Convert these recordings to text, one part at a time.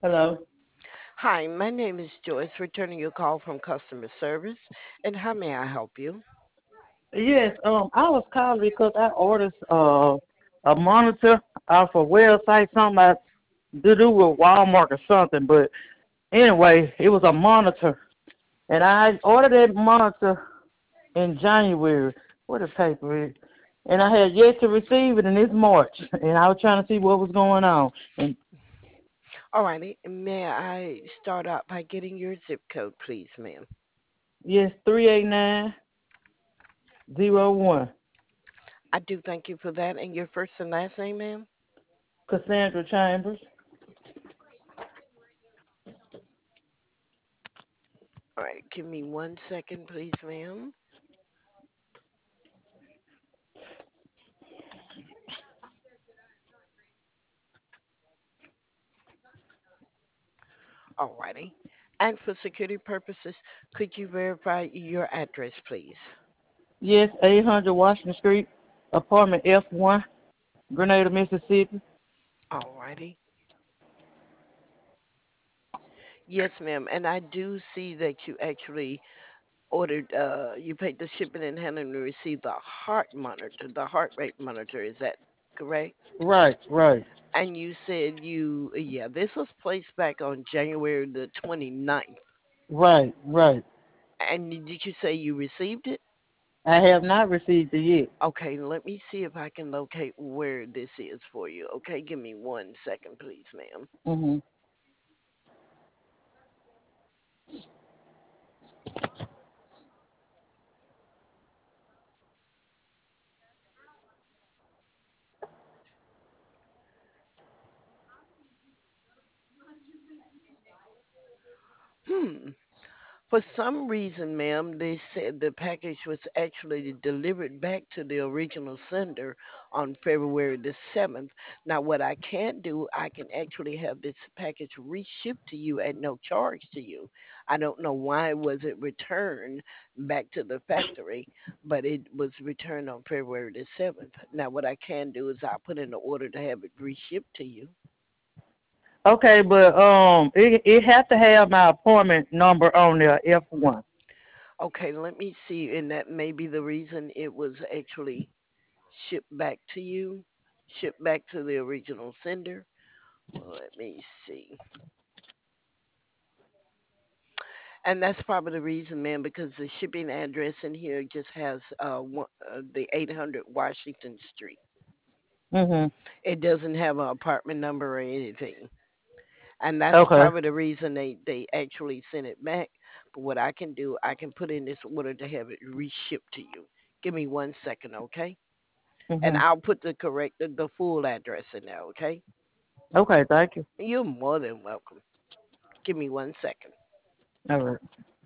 Hello. Hi, my name is Joyce, returning your call from customer service. And how may I help you? Yes, I was calling because I ordered a monitor off a website, something I to do with Walmart or something. But anyway, it was a monitor, and I ordered that monitor in January. What a paper is. And I had yet to receive it, and it's March, and I was trying to see what was going on. And Alrighty, may I start out by getting your zip code, please, ma'am? yes, 38901, I do thank you for that. And your first and last name, ma'am? Cassandra Chambers. Alright, give me 1 second, please, ma'am. Alrighty. And for security purposes, could you verify your address, please? Yes, 800 Washington Street, apartment F1, Grenada, Mississippi. Alrighty. Yes, ma'am. And I do see that you actually ordered, you paid the shipping and handling to receive the heart monitor, the heart rate monitor. Is that correct? Right, right, And you said yeah, this was placed back on January the 29th. right. And did you say you received it? I have not received it yet. Okay, let me see if I can locate where this is for you. Okay, give me 1 second, please, ma'am. Hmm. Hmm. For some reason, ma'am, they said the package was actually delivered back to the original sender on February the 7th. Now, what I can do, I can actually have this package reshipped to you at no charge to you. I don't know why it wasn't returned back to the factory, but it was returned on February the 7th. Now, what I can do is I'll put in the order to have it reshipped to you. Okay, but it has to have my appointment number on there, F1. Okay, let me see, and that may be the reason it was actually shipped back to you, shipped back to the original sender. Well, let me see. And that's probably the reason, man, because the shipping address in here just has the 800 Washington Street. Mhm. It doesn't have an apartment number or anything. And that's Okay. probably the reason they actually sent it back. But what I can do, I can put in this order to have it reshipped to you. Give me 1 second, okay? And Mhm. I'll put the full address in there, okay? Okay, thank you. You're more than welcome. Give me 1 second. All right.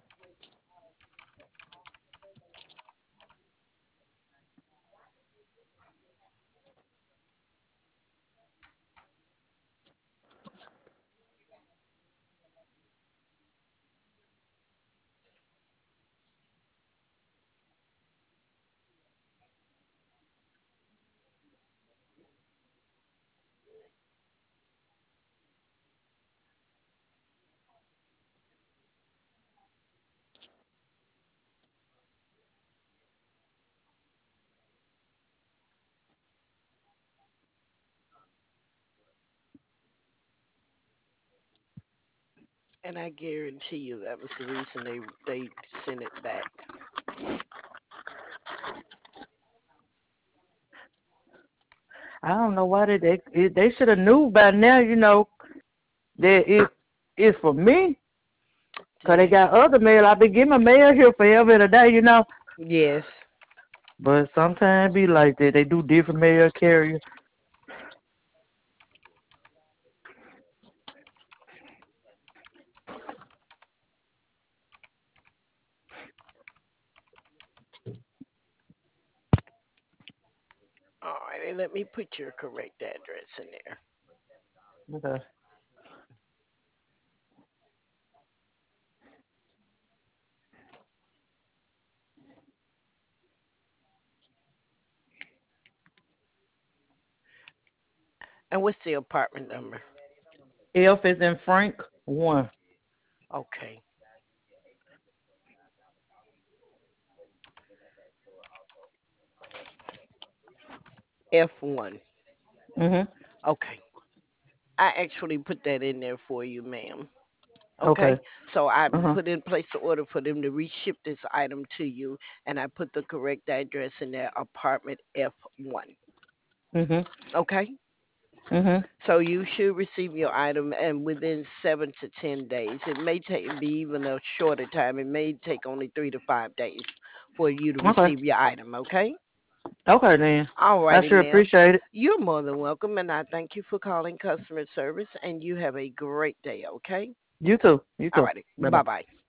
And I guarantee you that was the reason they sent it back. I don't know why they should have knew by now, that it's for me. 'Cause they See? got other mail. I've been getting my mail here forever and a day. Yes. But sometimes be like that. They do different mail carriers. All right, and let me put your correct address in there. Okay. And what's the apartment number? F is in Frank 1. Okay. F1. Mhm. Okay. I actually put that in there for you, ma'am. Okay. Okay. So I Uh-huh. put in place the order for them to reship this item to you, and I put the correct address in there, apartment F1. Mhm. Okay. Mhm. So you should receive your item and within 7 to 10 days. It may take be even a shorter time. It may take only 3 to 5 days for you to Okay. receive your item. Okay. Okay then. All I righty, sure ma'am. appreciate it. You're more than welcome, and I thank you for calling customer service. And you have a great day. Okay. You too. You All too. righty. Bye Bye bye. bye.